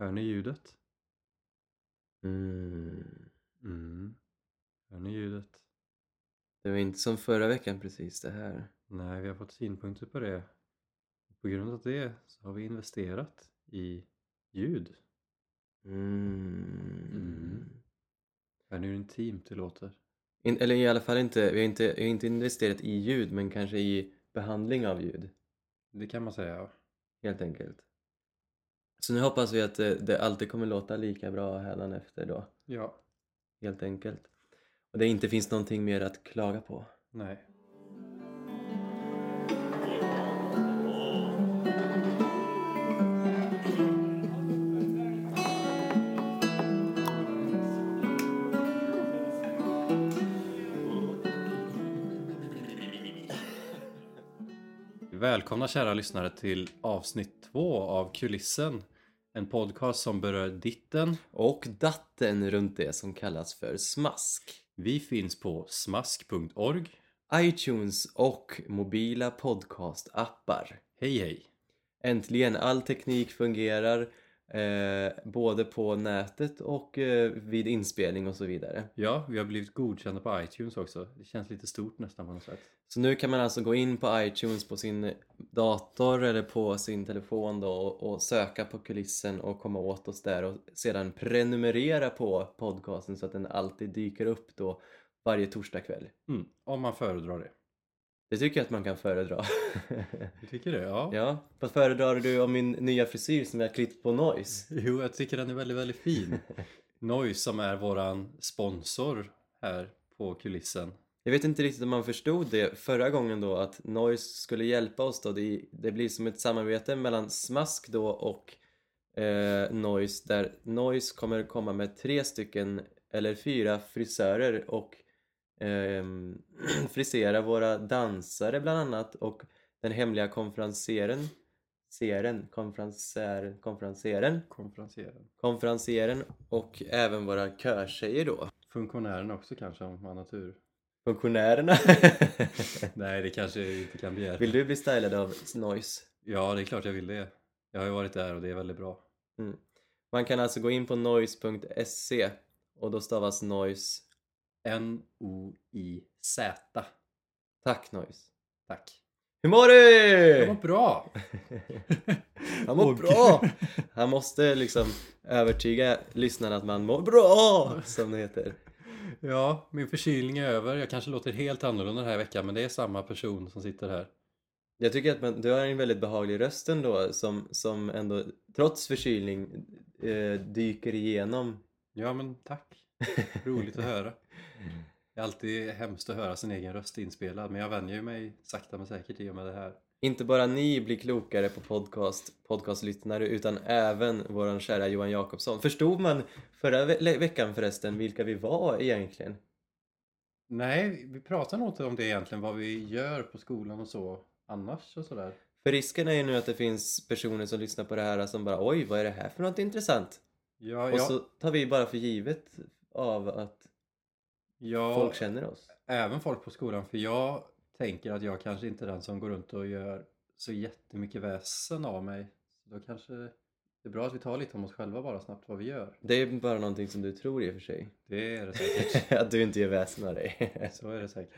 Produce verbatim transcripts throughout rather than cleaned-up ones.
Hör ni ljudet? Mm. Mm. Hör ni ljudet? Det var inte som förra veckan precis det här. Nej, vi har fått synpunkter på det. På grund av det så har vi investerat i ljud. Mm. Mm. Hör ni hur intimt det låter? In, eller i alla fall inte, vi har inte, vi har inte investerat i ljud, men kanske i behandling av ljud, Det kan man säga, ja. helt enkelt. Så nu hoppas vi att det, det alltid kommer låta lika bra hädanefter då, Ja, helt enkelt. Och det inte finns någonting mer att klaga på. nej. Välkomna kära lyssnare till avsnitt två av Kulissen. En podcast som berör ditten. Och datten runt det som kallas för smask. Vi finns på smask punkt org. iTunes och mobila podcastappar. Hej hej! Äntligen, all teknik fungerar eh, både på nätet och eh, vid inspelning och så vidare. Ja, vi har blivit godkända på iTunes också. Det känns lite stort nästan på något sätt. Så nu kan man alltså gå in på iTunes på sin dator eller på sin telefon då och, och söka på Kulissen och komma åt oss där och sedan prenumerera på podcasten så att den alltid dyker upp då varje torsdagkväll. Mm, om man föredrar det. Det tycker jag att man kan föredra. Du tycker det? Ja. Ja, vad föredrar du om min nya frisyr som jag klippt på Noise? Jo, jag tycker den är väldigt, väldigt fin. Noise som är våran sponsor här på Kulissen. Jag vet inte riktigt om man förstod det förra gången då att Noise skulle hjälpa oss då. Det, det blir som ett samarbete mellan Smask då och eh, Noise där Noise kommer komma med tre stycken eller fyra frisörer och eh, frisera våra dansare bland annat och den hemliga konferencieren seren, konferencieren, konferencieren, Konferencieren. konferencieren och även våra körtjejer då. Funktionären också kanske om man har tur. Funktionärerna. Nej, det kanske inte kan begära. Vill du bli stylad av Noise? Ja, det är klart jag vill det. Jag har ju varit där och det är väldigt bra. Mm. Man kan alltså gå in på noise punkt se och då stavas Noise. N O I Z. Tack Noise. Tack. Hur mår du? Jag mår bra. Han mår Åh, bra. Han måste liksom övertyga lyssnarna att man mår bra, som det heter. Ja, min förkylning är över. Jag kanske låter helt annorlunda den här veckan, men det är samma person som sitter här. Jag tycker att man, du har en väldigt behaglig röst ändå som, som ändå trots förkylning eh, dyker igenom. Ja, men tack. Roligt att höra. Det är alltid hemskt att höra sin egen röst inspelad, men jag vänjer ju mig sakta men säkert i och med det här. Inte bara ni blir klokare på podcast, podcastlyssnare utan även våran kära Johan Jakobsson. Förstod man förra ve- veckan förresten vilka vi var egentligen? Nej, vi pratar nog inte om det egentligen, vad vi gör på skolan och så annars och sådär. För risken är ju nu att det finns personer som lyssnar på det här som bara oj, vad är det här för något intressant? Ja, Och ja, så tar vi bara för givet av att ja, folk känner oss. även folk på skolan, för jag tänker att jag kanske inte är den som går runt och gör så jättemycket väsen av mig. Så då kanske det är bra att vi tar lite om oss själva bara snabbt vad vi gör. Det är bara någonting som du tror i och för sig. Det är det säkert. Att du inte gör väsen av dig. Så är det säkert.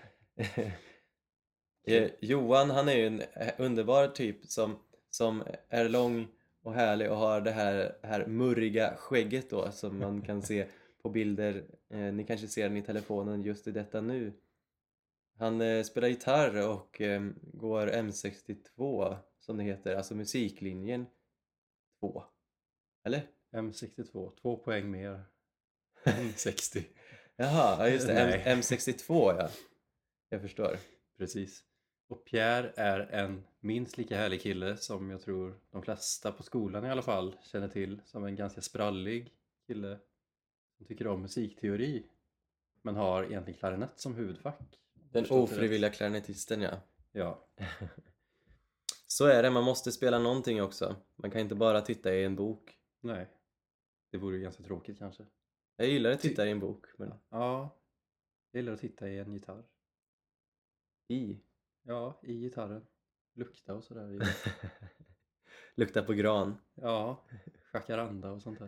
Eh, Johan, han är ju en underbar typ som, som är lång och härlig och har det här, här murriga skägget då som man kan se på bilder. Eh, ni kanske ser den i telefonen just i detta nu. Han eh, spelar gitarr och eh, går M sextiotvå som det heter, alltså musiklinjen två. Eller? M sextiotvå, två poäng mer än sextio. Jaha, ja, just det. M- Nej. M sextiotvå, ja. Jag förstår. Precis. Och Pierre är en minst lika härlig kille som jag tror de flesta på skolan i alla fall känner till. Som en ganska sprallig kille som tycker om musikteori men har egentligen klarinett som huvudfack. Den Förstått det ofrivilliga klarinettisten, ja. rätt? Ja, Så är det, man måste spela någonting också. Man kan inte bara titta i en bok. nej. Det vore ju ganska tråkigt kanske. Jag gillar att titta i en bok, men Ja, jag gillar att titta i en gitarr. i. Ja, i gitarren. Lukta och sådär. Lukta på gran. Ja, jacaranda och sånt där.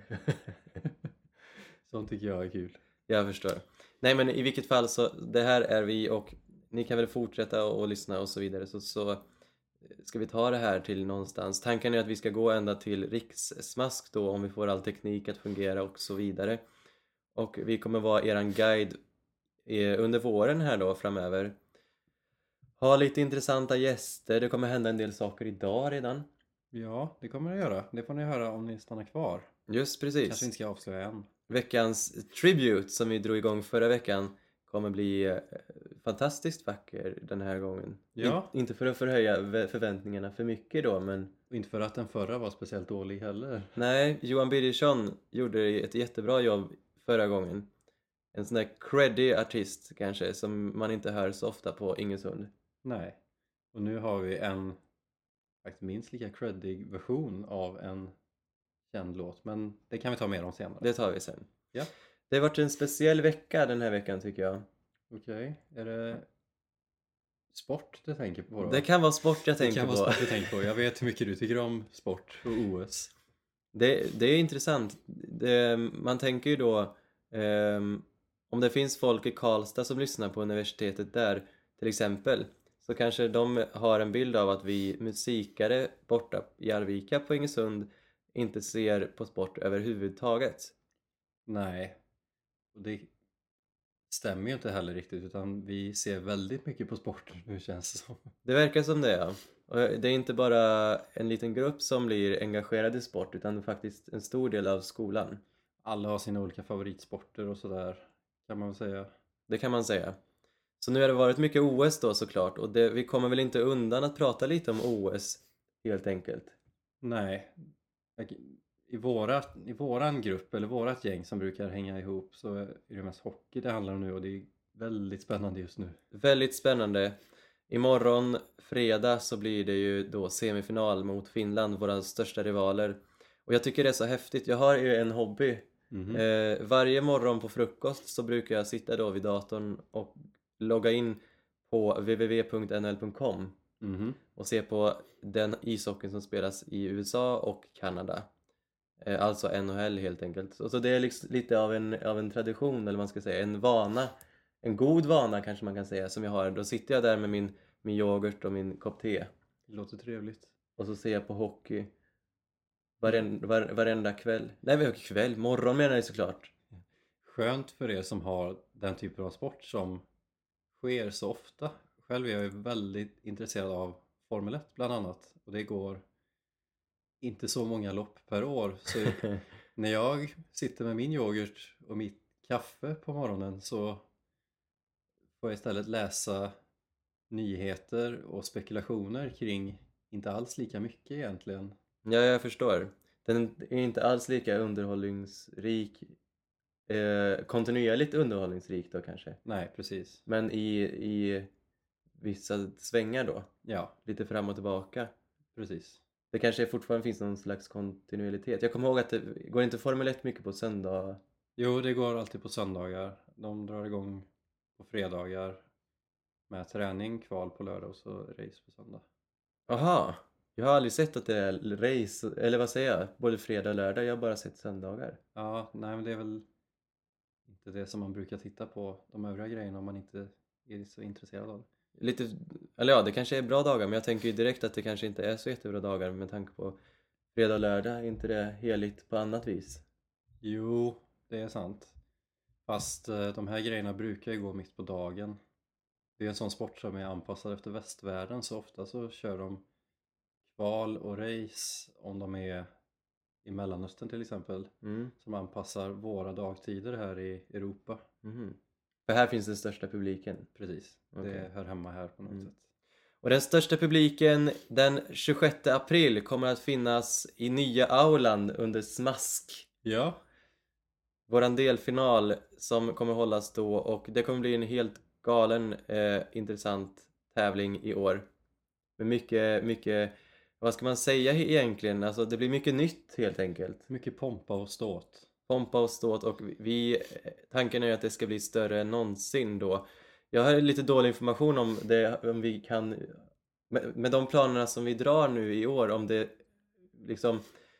Sånt tycker jag är kul. Jag förstår. Nej, men i vilket fall så, det här är vi och ni kan väl fortsätta och, och lyssna och så vidare. Så, så ska vi ta det här till någonstans. Tanken är att vi ska gå ända till Rikssmask då, om vi får all teknik att fungera och så vidare. Och vi kommer vara eran guide eh, under våren här då framöver. Ha lite intressanta gäster. Det kommer hända en del saker idag redan. Ja, det kommer det göra. Det får ni höra om ni stannar kvar. Just precis. Kanske inte ska avslöja än. Veckans tribute som vi drog igång förra veckan kommer bli eh, fantastiskt vacker den här gången. Ja. In, inte för att förhöja ve- förväntningarna för mycket då, men Och inte för att den förra var speciellt dålig heller. nej, Johan Birgersson gjorde ett jättebra jobb förra gången. En sån där creddy artist kanske, som man inte hör så ofta på Ingesund. Nej. Och nu har vi en faktiskt minst lika creddig version av en känd låt. Men det kan vi ta mer om senare. Det tar vi sen. Ja. Det har varit en speciell vecka den här veckan tycker jag. Okej. Är det sport du tänker på då? Det kan vara sport jag Det tänker kan vara på. sport du tänker på. Jag vet hur mycket du tycker om sport och O S. Det, det är intressant. Det, man tänker ju då ehm, om det finns folk i Karlstad som lyssnar på universitetet där till exempel, så kanske de har en bild av att vi musikare borta i Arvika på Ingesund inte ser på sport överhuvudtaget. Nej. Och det stämmer ju inte heller riktigt, utan vi ser väldigt mycket på sport nu, känns det som. Det verkar som det, ja. Och det är inte bara en liten grupp som blir engagerad i sport, utan faktiskt en stor del av skolan. Alla har sina olika favoritsporter och sådär, kan man väl säga. Det kan man säga. Så nu har det varit mycket O S då såklart, och det, vi kommer väl inte undan att prata lite om O S helt enkelt. Nej. I, våra, I våran grupp, eller vårat gäng som brukar hänga ihop, så är det mest hockey det handlar om nu, och det är väldigt spännande just nu. Väldigt spännande. Imorgon, fredag, så blir det ju då semifinal mot Finland, våra största rivaler. Och jag tycker det är så häftigt. Jag har ju en hobby. Mhm. Eh, varje morgon på frukost så brukar jag sitta då vid datorn och logga in på w w w punkt n l punkt com Mhm. och se på den ishockeyn som spelas i U S A och Kanada. Eh, alltså N H L helt enkelt. Och så det är liksom lite av en, av en tradition, eller vad man ska säga, en vana. En god vana kanske man kan säga som jag har. Då sitter jag där med min, min yoghurt och min kopp te. Det låter trevligt. Och så ser jag på hockey varenda, var, varenda kväll. Nej, vi har kväll, morgon menar jag såklart. Skönt för er som har den typen av sport som sker så ofta. Själv är jag ju väldigt intresserad av Formel ett bland annat, och det går inte så många lopp per år. Så när jag sitter med min yoghurt och mitt kaffe på morgonen så får jag istället läsa nyheter och spekulationer kring inte alls lika mycket egentligen. Ja, jag förstår. Den är inte alls lika underhållningsrik, eh, kontinuerligt underhållningsrik då kanske. Nej, precis. Men i, i vissa svängar då, Ja, lite fram och tillbaka. precis. Det kanske fortfarande finns någon slags kontinuitet. Jag kommer ihåg att det går inte Formel ett mycket på söndag. Jo, det går alltid på söndagar. De drar igång på fredagar med träning, kval på lördag och så race på söndag. Aha, jag har aldrig sett att det är race, eller vad säger jag? Både fredag och lördag, jag har bara sett söndagar. Ja, nej men det är väl inte det som man brukar titta på, de övriga grejerna, om man inte är så intresserad av det. Lite, eller ja, det kanske är bra dagar, men jag tänker ju direkt att det kanske inte är så jättebra dagar med tanke på fredag och lördag. Är inte det heligt på annat vis? Jo, det är sant. Fast eh, de här grejerna brukar ju gå mitt på dagen. Det är en sån sport som är anpassad efter västvärlden, så ofta så kör de kval och race om de är i Mellanöstern till exempel, Mm. som anpassar våra dagtider här i Europa. Mhm. För här finns den största publiken. Precis, Okej. det hör hemma här på något Mm. sätt. Och den största publiken den tjugosjätte april kommer att finnas i nya aulan under Smask. Ja, Våran delfinal som kommer hållas då, och det kommer bli en helt galen eh, intressant tävling i år. Med mycket, mycket, vad ska man säga egentligen? Alltså det blir mycket nytt helt enkelt. mycket pompa och ståt. Pompa och ståt, och vi, tanken är att det ska bli större än någonsin då. Jag har lite dålig information om det, om vi kan, med, med de planerna som vi drar nu i år, om det liksom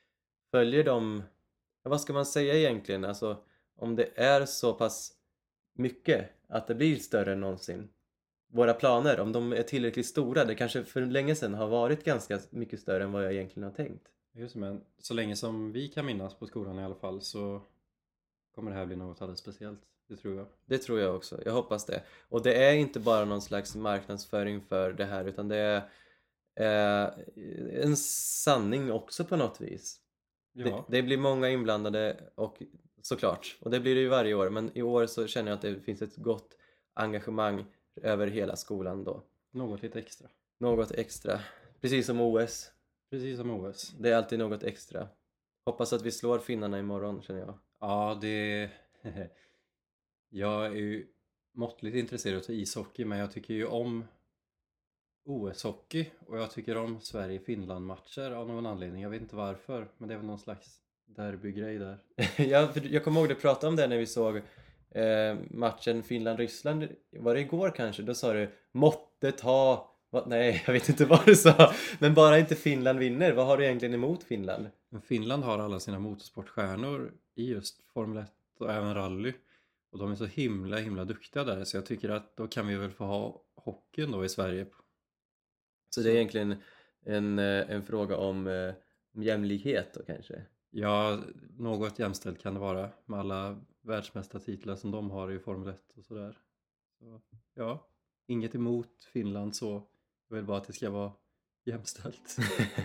följer de, ja, vad ska man säga egentligen? Alltså om det är så pass mycket att det blir större än någonsin. Våra planer, om de är tillräckligt stora, det kanske för länge sedan har varit ganska mycket större än vad jag egentligen har tänkt. Just det, men så länge som vi kan minnas på skolan i alla fall så kommer det här bli något alldeles speciellt. Det tror jag. Det tror jag också, jag hoppas det. Och det är inte bara någon slags marknadsföring för det här, utan det är eh, en sanning också på något vis. Det, Ja, det blir många inblandade och såklart, och det blir det ju varje år, men i år så känner jag att det finns ett gott engagemang över hela skolan då. något lite extra. Något extra, precis som O S. Precis som O S. Det är alltid något extra. Hoppas att vi slår finnarna imorgon, känner jag. Ja, det... Jag är ju måttligt intresserad av ishockey, men jag tycker ju om O S-hockey och jag tycker om Sverige-Finland-matcher av någon anledning. Jag vet inte varför, men det är väl någon slags derbygrej där. jag, för jag kommer ihåg att prata om det när vi såg eh, matchen Finland-Ryssland. Var det igår kanske? Då sa du måttet ha... Vad? Nej, jag vet inte vad du sa. Men bara inte Finland vinner. Vad har du egentligen emot Finland? Men Finland har alla sina motorsportstjärnor i just Formel ett och även rally. Och de är så himla himla duktiga där, så jag tycker att då kan vi väl få ha hockeyn då i Sverige. Så det är egentligen en, eh, en fråga om, eh, om jämlikhet då kanske? Ja, något jämställt kan det vara med alla världsmästartitlar som de har i Formel ett och sådär. Så, ja, inget emot Finland så. Jag vill bara att det ska vara jämställt.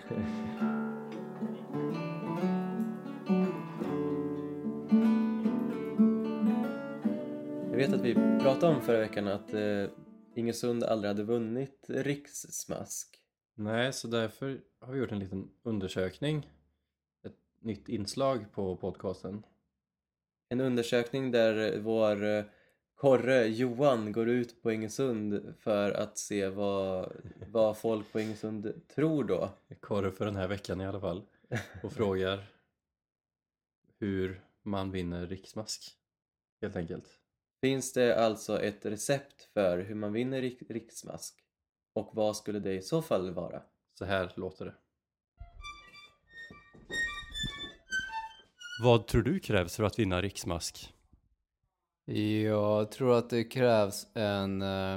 Jag vet att vi pratade om förra veckan att eh, Ingesund aldrig hade vunnit rikssmask. Nej, så därför har vi gjort en liten undersökning. Ett nytt inslag på podcasten. En undersökning där vår eh, korre Johan går ut på Ingesund för att se vad, vad folk på Ingesund tror då. Korre för den här veckan i alla fall. Och frågar hur man vinner riksmask. Helt enkelt. Finns det alltså ett recept för hur man vinner rik- riksmask? Och vad skulle det i så fall vara? Så här låter det. Vad tror du krävs för att vinna riksmask? Jag tror att det krävs en eh,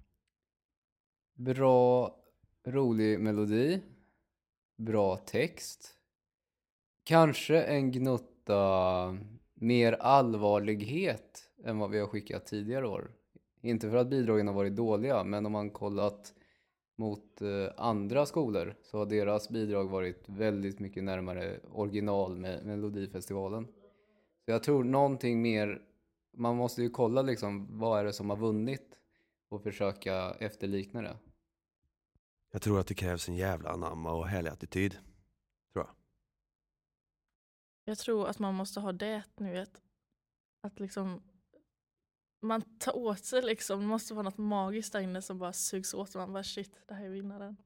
bra, rolig melodi, bra text, kanske en gnutta mer allvarlighet än vad vi har skickat tidigare år. Inte för att bidragen har varit dåliga, men om man kollat mot eh, andra skolor så har deras bidrag varit väldigt mycket närmare original med Melodifestivalen. Så jag tror någonting mer, man måste ju kolla liksom vad är det som har vunnit och försöka efterlikna det. Jag tror att det krävs en jävla anamma och härlig attityd. Tror jag. Jag tror att man måste ha det, ni vet. Att liksom man tar åt sig liksom. Det måste vara något magiskt där inne som bara sugs åt. Man bara shit, det här är vinnaren.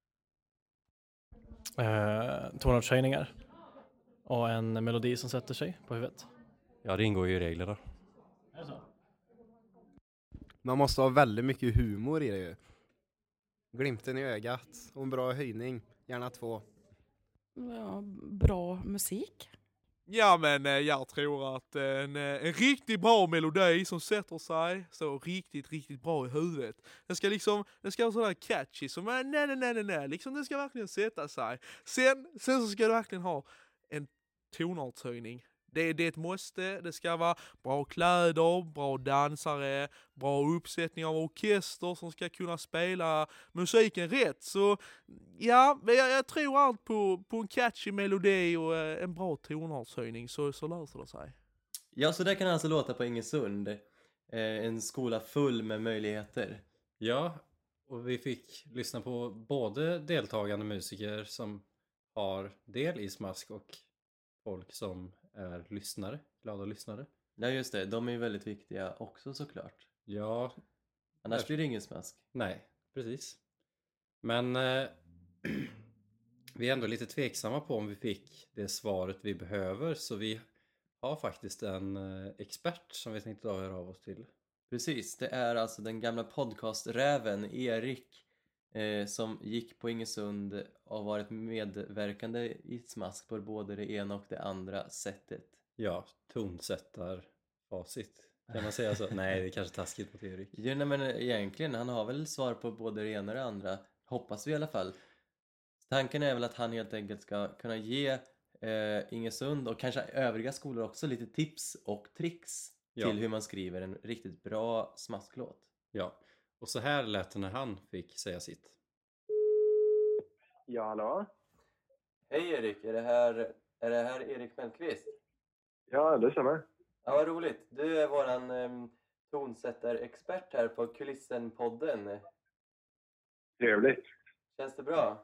Eh, tonartshöjningar. Och en melodi som sätter sig på huvudet. Ja, det ingår ju i reglerna. Är det så? Man måste ha väldigt mycket humor i det ju. Glimten i ögat och en bra höjning. Gärna två. Ja, bra musik. Ja, men eh, jag tror att en, eh, en riktigt bra melodi som sätter sig så riktigt, riktigt bra i huvudet. Den ska liksom, den ska vara sådär catchy som nej, nej, nej, nej, nej, liksom den ska verkligen sätta sig. Sen, sen så ska du verkligen ha en tonartshöjning. Det, det är ett måste, det ska vara bra kläder, bra dansare, bra uppsättning av orkester som ska kunna spela musiken rätt. Så ja, jag, jag tror allt på, på en catchy melodi och eh, en bra tonartshöjning så, så löser det sig. Ja, så där kan alltså låta på Ingesund. Eh, en skola full med möjligheter. Ja, och vi fick lyssna på både deltagande musiker som har del i smask och folk som är lyssnare, glada lyssnare. Ja, just det. De är ju väldigt viktiga också såklart. Ja, Annars blir det ingen smask. nej, precis. Men eh, vi är ändå lite tveksamma på om vi fick det svaret vi behöver. Så vi har faktiskt en eh, expert som vi tänkte höra av oss till. Precis, det är alltså den gamla podcasträven Erik eh, som gick på Ingesund och varit medverkande i Smask på både det ena och det andra sättet. Ja, tonsättar facit. Kan man säga så? Nej, det är kanske taskigt mot Erik. Jo, nej, men egentligen, han har väl svar på både det ena och det andra. Hoppas vi i alla fall. Tanken är väl att han helt enkelt ska kunna ge eh, Ingesund och kanske övriga skolor också lite tips och tricks Ja. till hur man skriver en riktigt bra smasklåt. Ja, och så här lät det när han fick säga sitt. Ja, hallå? Hej Erik, är det här, är det här Erik Mellqvist? Ja, det stämmer. Ja, vad roligt. Du är våran eh, tonsättarexpert här på Kulissen-podden. Trevligt. Känns det bra?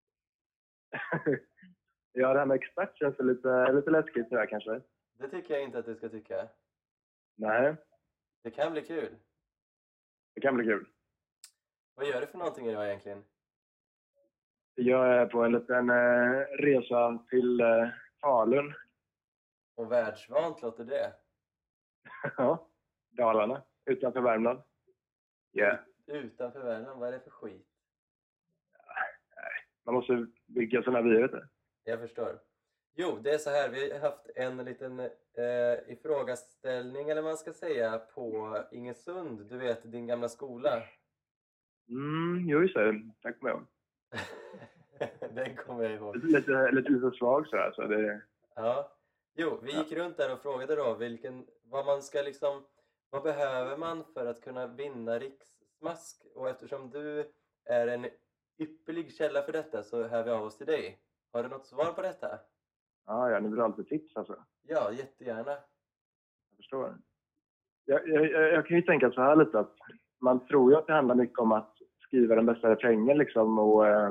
Ja, det här med expert känns lite, lite läskigt sådär kanske. Det tycker jag inte att du ska tycka. Nej, Det kan bli kul. det kan bli kul. Vad gör du för någonting idag egentligen? Jag är på en liten eh, resa till eh, Falun. Och världsvant låter det. Ja, Dalarna, utanför Värmland. Ja, yeah. Utanför Värmland, vad är det för skit? Man måste bygga sina vyer, vet du. Jag förstår. Jo, det är så här, vi har haft en liten eh, ifrågaställning, eller vad man ska säga, på Ingesund. Du vet, din gamla skola. Mm, jo, just det. Tack med. Den kommer jag ihåg. Lite, lite, lite svag sådär, så det... Ja. Jo, vi gick runt där och frågade då vilken, vad man ska liksom, vad behöver man för att kunna vinna Rikssmask? Och eftersom du är en ypperlig källa för detta så hör vi av oss till dig. Har du något svar på detta? Ja, ja, ni vill alltid tips alltså. Ja, jättegärna. Jag förstår. Jag, jag, jag kan ju tänka så här lite att man tror ju att det handlar mycket om att skriva den bästa refrängen liksom och eh,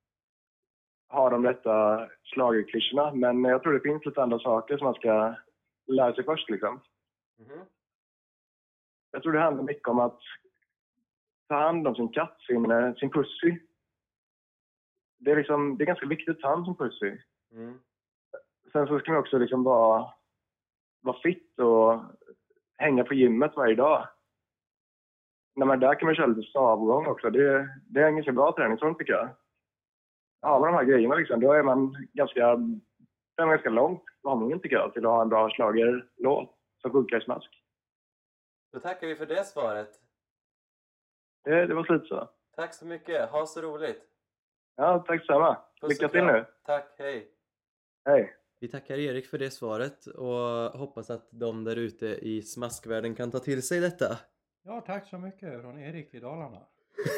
ha de rätta schlagerklyschorna. Men jag tror det finns lite andra saker som man ska lära sig först liksom. Mm-hmm. Jag tror det handlar mycket om att ta hand om sin katt, sin, sin pussy. Det är, liksom, det är ganska viktigt att ta hand om sin pussy. Mm. Sen så ska man också liksom vara, vara fit och hänga på gymmet varje dag. När man där kan man köra lite stavgång också. Det, det är en ganska bra träningsform tycker jag. Har man de här grejerna liksom, då är man ganska, då är man ganska långt på hållningen tycker jag till att ha en bra schlagerlåt som funkar i Smask. Då tackar vi för det svaret. Det, det var slut så. Tack så mycket, ha så roligt. Ja, tack samma. Lycka till nu. Tack, hej. Hej. Vi tackar Erik för det svaret och hoppas att de där ute i smaskvärlden kan ta till sig detta. Ja, tack så mycket från Erik i Dalarna.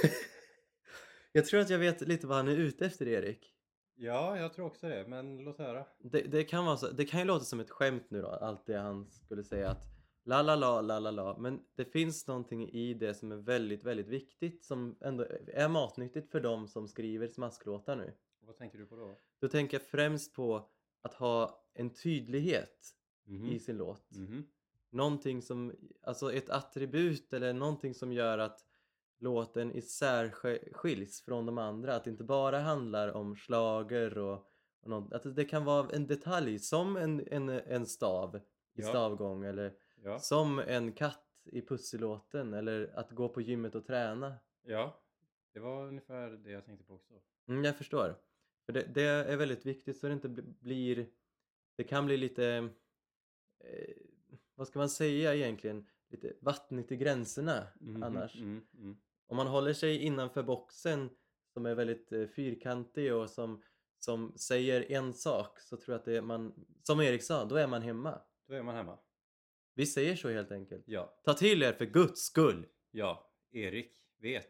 Jag tror att jag vet lite vad han är ute efter, Erik. Ja, jag tror också det, men låt höra. Det, det, kan vara så, det kan ju låta som ett skämt nu då, allt det han skulle säga att la la la la la la, men det finns någonting i det som är väldigt, väldigt viktigt som ändå är matnyttigt för dem som skriver smasklåtar nu. Vad tänker du på då? Då tänker jag främst på att ha en tydlighet mm-hmm. i sin låt. Mm-hmm. Någonting som, alltså ett attribut eller någonting som gör att låten isär skiljs från de andra. Att det inte bara handlar om schlager och, och något, att det kan vara en detalj som en, en, en stav i ja. stavgång eller ja. som en katt i pusselåten eller att gå på gymmet och träna. Ja, det var ungefär det jag tänkte på också. Mm, jag förstår. För det, det är väldigt viktigt så det inte blir, det kan bli lite, eh, vad ska man säga egentligen, lite vattnigt i gränserna mm, annars. Mm, mm. Om man håller sig innanför boxen som är väldigt eh, fyrkantig och som, som säger en sak så tror jag att det är man, som Erik sa, då är man hemma. Då är man hemma. Vi säger så helt enkelt. Ja. Ta till er för Guds skull. Ja, Erik vet.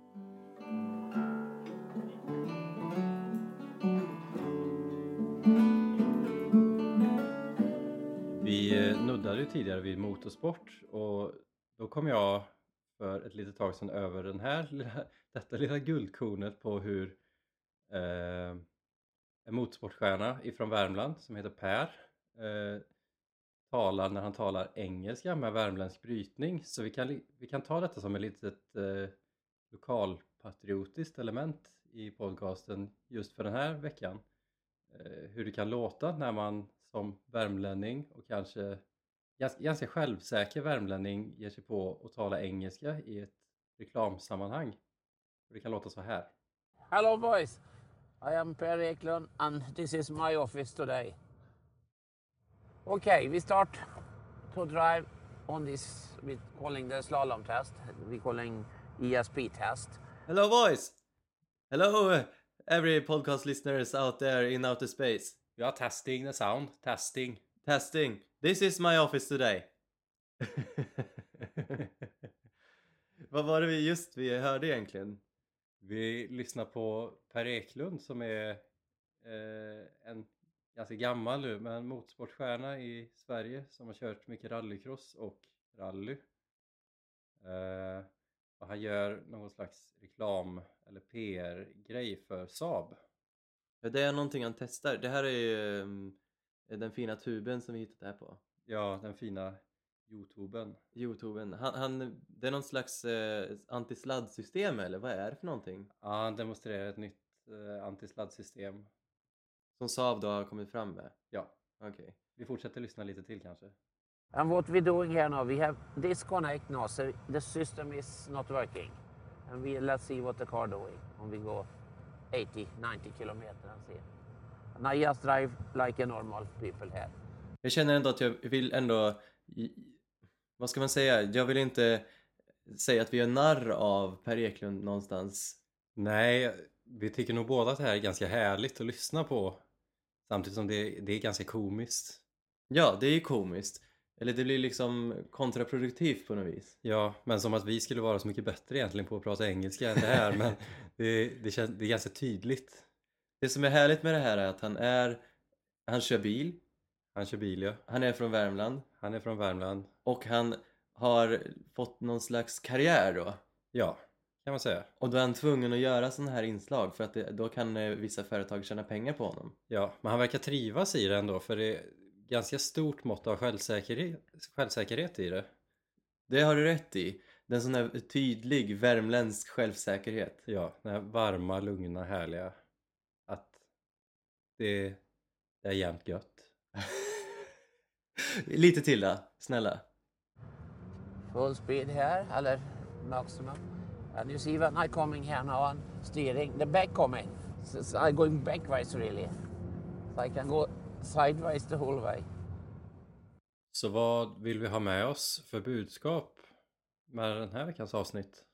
Vi nuddade ju tidigare vid motorsport och då kom jag för ett litet tag sedan över den här lilla, detta lilla guldkornet på hur eh, en motorsportstjärna ifrån Värmland som heter Per eh, talar när han talar engelska med värmländsk brytning. Så vi kan, vi kan ta detta som ett litet eh, lokalpatriotiskt element i podcasten just för den här veckan. Eh, hur det kan låta när man som värmlänning och kanske ganska, ganska självsäker värmlänning ger sig på att tala engelska i ett reklamsammanhang. Det kan låta så här. Hello boys, I am Per Eklund and this is my office today. Okay, we start to drive on this, we calling the slalom test, we calling E S P test. Hello boys! Hello every podcast listeners out there in outer space. Ja, testing the sound. Testing. Testing. This is my office today. Vad var det vi just vi hörde egentligen? Vi lyssnar på Per Eklund som är eh, en ganska gammal nu, men motorsportstjärna i Sverige som har kört mycket rallycross och rally. Eh, och han gör någon slags reklam eller P R-grej för Saab. Ja, det är någonting han testar. Det här är ju um, den fina tuben som vi hittat här på. Ja, den fina YouTuben. YouTuben. Han, han, det är någon slags eh, antisladdsystem eller vad är det för någonting? Ja, han demonstrerar ett nytt eh, antisladdsystem. Som Saab då har kommit fram med? Ja. Okej. Okay. Vi fortsätter lyssna lite till kanske. And what we're doing here now, we have disconnect now, so the system is not working. And we let's see what the car doing when we go eighty, ninety kilometer and see. And I just drive like a normal people here. Jag känner ändå att jag vill ändå, vad ska man säga, jag vill inte säga att vi är narr av Per Eklund någonstans. Nej, vi tycker nog båda att det här är ganska härligt att lyssna på. Samtidigt som det, det är ganska komiskt. Ja, det är komiskt. Eller det blir liksom kontraproduktivt på något vis. Ja, men som att vi skulle vara så mycket bättre egentligen på att prata engelska än det här. Men det, det, känns, det är ganska tydligt. Det som är härligt med det här är att han är, han kör bil. Han kör bil, ja. Han är från Värmland. Han är från Värmland. Och han har fått någon slags karriär då. Ja, kan man säga. Och då är han tvungen att göra sådana här inslag för att det, då kan eh, vissa företag tjäna pengar på honom. Ja, men han verkar trivas i det ändå, för det är ganska stort mått av självsäkerhet, självsäkerhet i det. Det har du rätt i. Det är en sån här tydlig värmländsk självsäkerhet. Ja, den här varma, lugna, härliga. Att det, det är jämt gött. Lite till då, snälla. Full speed here, eller maximum. And you see when I coming here now on steering, the back coming. So, so I'm going backwards really. So I can go sideways the whole way. Så vad vill vi ha med oss för budskap med den här veckans avsnitt?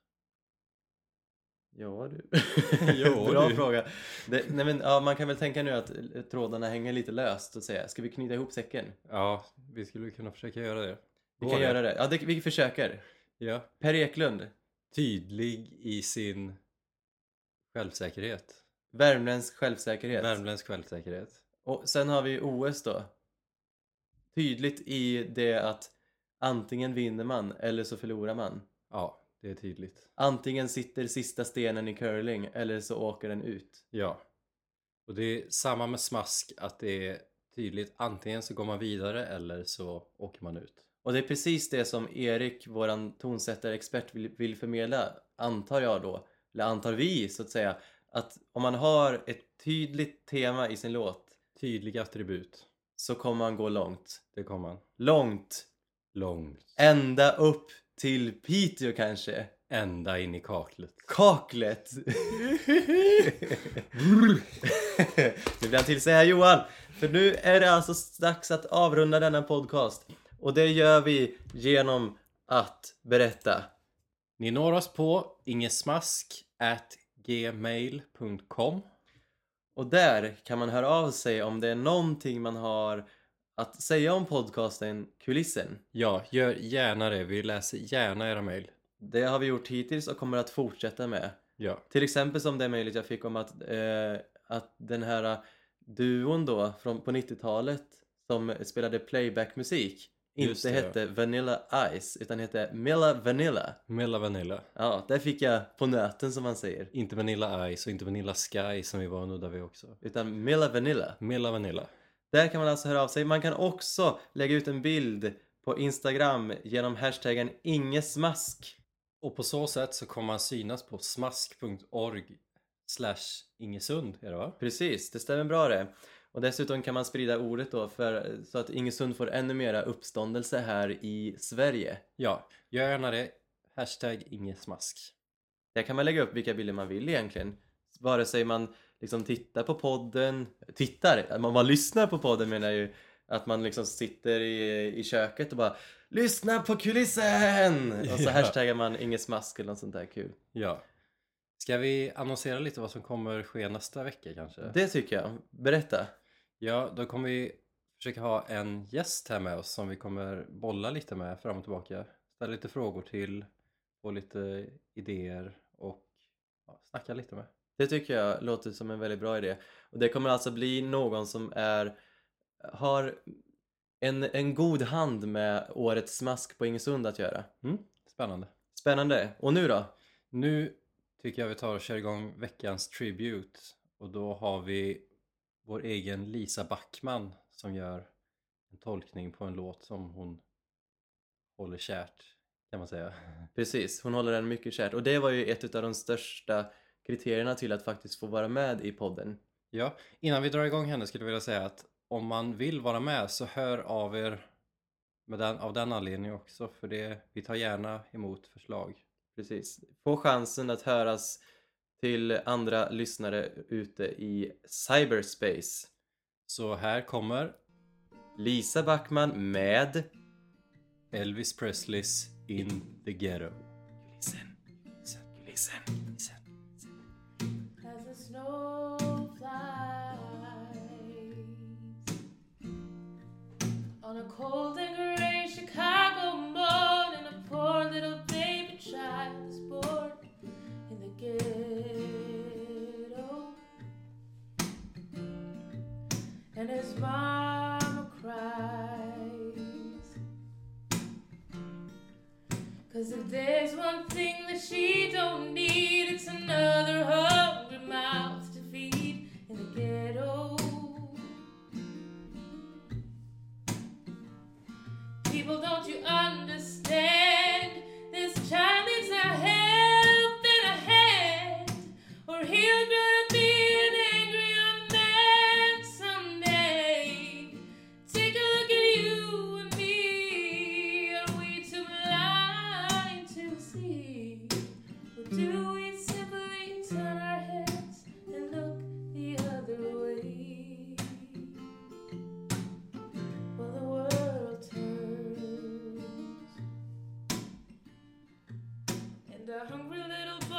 Ja du. jo, Bra du. fråga. Det, nej men, ja, man kan väl tänka nu att trådarna hänger lite löst och säga, ska vi knyta ihop säcken? Ja, vi skulle kunna försöka göra det. Vi Går kan det? göra det. Ja, det, vi försöker. Ja. Per Eklund. Tydlig i sin självsäkerhet. Värmländsk självsäkerhet. Värmländsk självsäkerhet. Och sen har vi O S då. Tydligt i det att antingen vinner man eller så förlorar man. Ja, det är tydligt. Antingen sitter sista stenen i curling eller så åker den ut. Ja. Och det är samma med smask, att det är tydligt. Antingen så går man vidare eller så åker man ut. Och det är precis det som Erik, våran tonsättarexpert, vill, vill förmedla, antar jag då. Eller antar vi, så att säga. Att om man har ett tydligt tema i sin låt, tydliga attribut, så kommer man gå långt. Det kommer man. Långt. Långt. Ända upp till Piteå kanske. Ända in i kaklet. Kaklet. Nu blir han till sig här, Johan. För nu är det alltså dags att avrunda denna podcast. Och det gör vi genom att berätta. Ni når oss på ingesmask at gmail punkt com. Och där kan man höra av sig om det är någonting man har att säga om podcasten Kulissen. Ja, gör gärna det. Vi läser gärna era mejl. Det har vi gjort hittills och kommer att fortsätta med. Ja. Till exempel som det mejlet jag fick om att, eh, att den här duon då från, på nittiotalet som spelade playbackmusik Just inte det, hette Vanilla Ice utan hette Milla Vanilla. Milla Vanilla. Ja, där fick jag på nöten som man säger. Inte Vanilla Ice och inte Vanilla Sky som vi var och nuddade vid också. Utan Milla Vanilla. Milla Vanilla. Där kan man alltså höra av sig. Man kan också lägga ut en bild på Instagram genom hashtaggen ingesmask. Och på så sätt så kommer man synas på smask punkt org slash Ingesund, är det va? Precis, det stämmer bra det. Och dessutom kan man sprida ordet då för, så att Ingesund får ännu mera uppståndelse här i Sverige. Ja, gör gärna det. Hashtag ingesmask. Där kan man lägga upp vilka bilder man vill egentligen. Vare sig man liksom tittar på podden, tittar, man, man lyssnar på podden menar jag ju att man liksom sitter i, i köket och bara lyssna på kulissen! Och så Ja. hashtaggar man inget smask eller något sånt där kul. Ja. Ska vi annonsera lite vad som kommer ske nästa vecka kanske? Det tycker jag. Berätta. Ja, då kommer vi försöka ha en gäst här med oss som vi kommer bolla lite med fram och tillbaka. Ställa lite frågor till, få lite idéer och ja, snacka lite med. Det tycker jag låter som en väldigt bra idé. Och det kommer alltså bli någon som är har en, en god hand med årets smask på Ingesund att göra. Mm, spännande. Spännande. Och nu då? Nu tycker jag vi tar och kör igång veckans tribute. Och då har vi vår egen Lisa Backman som gör en tolkning på en låt som hon håller kärt, kan man säga. Precis, hon håller den mycket kärt. Och det var ju ett av de största kriterierna till att faktiskt få vara med i podden. Ja, innan vi drar igång henne skulle jag vilja säga att om man vill vara med så hör av er med den, av den anledningen också. För det, vi tar gärna emot förslag. Precis. Få chansen att höras till andra lyssnare ute i cyberspace. Så här kommer Lisa Backman med Elvis Presleys In the Ghetto. Listen, listen, listen, listen. As the snow flies on a cold and gray Chicago morning, a poor little baby child is born in the ghetto, and his mama cries, 'cause if there's one thing that she don't need, it's another hungry mouth to feed in the ghetto. People, don't you understand? This child needs a help and a hand, or he'll grow to be an angry young man someday. Take a look at you and me. Are we too blind to see? Or do we simply turn our heads and look the other way? Well, the world turns, and a hungry little